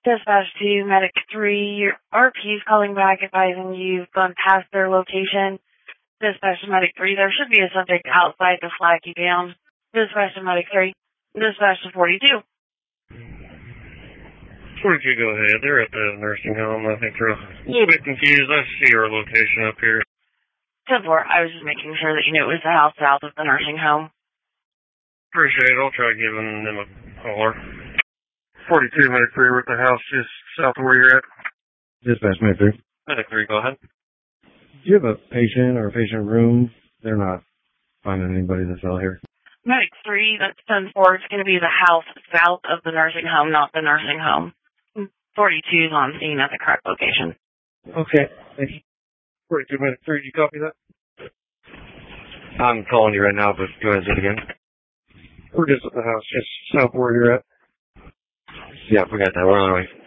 Dispatch to Medic 3. Your RP is calling back advising you've gone past their location. Dispatch to Medic 3. There should be a subject outside to flag you down. Dispatch to Medic 3. Dispatch to 42. 42, go ahead. They're at the nursing home. I think they're a little bit confused. I see our location up here. 10-4. I was just making sure that you knew it was the house south of the nursing home. Appreciate it. I'll try giving them a caller. 42, Medic 3, we're at the house just south of where you're at. Dispatch, Medic 3. Medic 3, go ahead. Do you have a patient or a patient room? They're not finding anybody that's out here. Medic 3, that's 10-4. It's going to be the house south of the nursing home, not the nursing home. 42 is on scene at the correct location. Okay, thank you. 42, Medic 3, did you copy that? I'm calling you right now, but go ahead and say it again. We're just at the house just south of where you're at. Yeah, we got that. We're on our way.